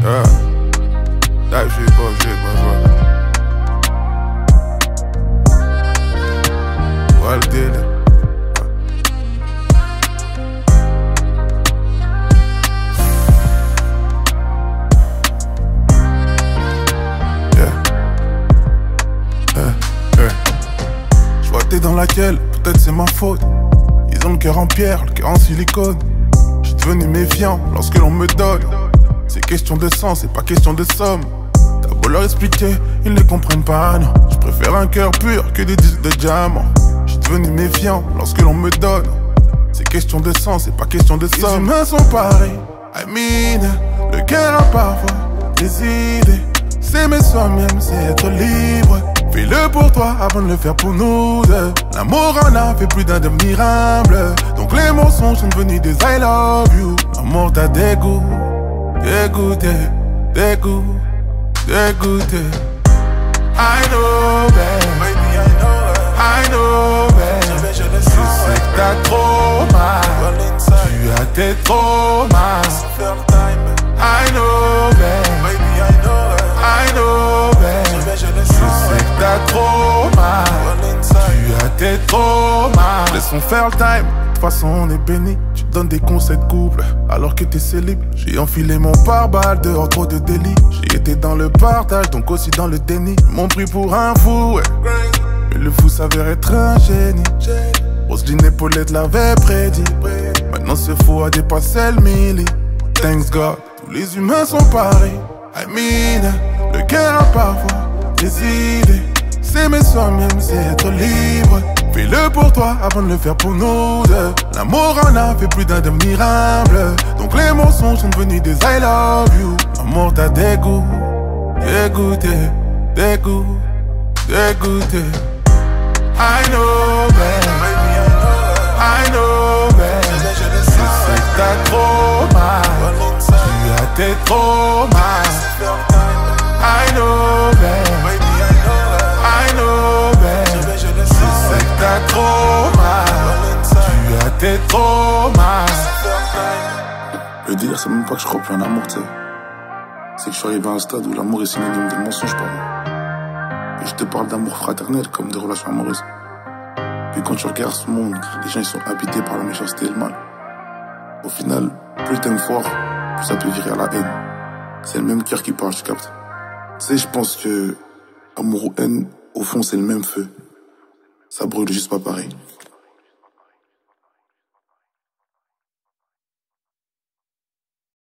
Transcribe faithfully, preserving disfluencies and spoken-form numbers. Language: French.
Yeah. That shit bullshit, motherfucker. Well, did it. T'es dans laquelle, peut-être c'est ma faute. Ils ont le cœur en pierre, le cœur en silicone. J'suis devenu méfiant lorsque l'on me donne. C'est question de sang, c'est pas question de somme. T'as beau leur expliquer, ils ne comprennent pas, non. J'préfère un cœur pur que des disques de diamant. J'suis devenu méfiant lorsque l'on me donne. C'est question de sang, c'est pas question de somme. Les humains sont pareils, I mean it. Le cœur a parfois des idées. S'aimer soi-même, c'est être libre. Fais-le pour toi avant de le faire pour nous deux. L'amour en a fait plus d'indémirables. Donc les mensonges sont devenus des I love you. L'amour t'a dégoût, dégoûté, dégoût, dégoûté. I know, babe, baby, I know, I know, babe. Je, je sais que t'as trop mal. Tu as tes traumas. I know, babe, baby, I know, I know, babe. Je sais que t'as trop mal. Tu as tes traumas. Laissons faire le time. De toute façon on est béni. Tu donnes des conseils de couple alors que t'es célib. J'ai enfilé mon pare-balles dehors, trop de délit. J'ai été dans le partage donc aussi dans le déni. Ils m'ont pris pour un fou, ouais. Mais le fou s'avère être un génie. Roselyne Paulette l'avait prédit. Maintenant ce fou a dépassé le milli. Thanks God. Tous les humains sont pareils, I mean it. Le cœur a parfois des idées. S'aimer soi-même, c'est être libre. Fais-le pour toi avant de le faire pour nous deux. L'amour en a fait plus d'indémirables. Donc les mensonges sont devenus des I love you. L'amour t'a dégoût, dégoûté, dégoût, dégoûté. I know, babe, I know, babe. Je sais que t'as trop mal. Tu as tes traumas. I know, babe, I know, babe. Je sais que t'as trop mal. Tu as tes traumas. Le délire, c'est même pas que je crois plus en amour, tu sais. C'est que je suis arrivé à un stade où l'amour est synonyme de mensonge pour moi. Et je te parle d'amour fraternel comme de relations amoureuses. Puis quand tu regardes ce monde, les gens ils sont habités par la méchanceté et le mal. Au final, plus t'aimes fort, plus ça peut virer à la haine. C'est le même cœur qui parle, tu captes. Tu sais, je pense que amour ou haine, au fond, c'est le même feu. Ça brûle juste pas pareil.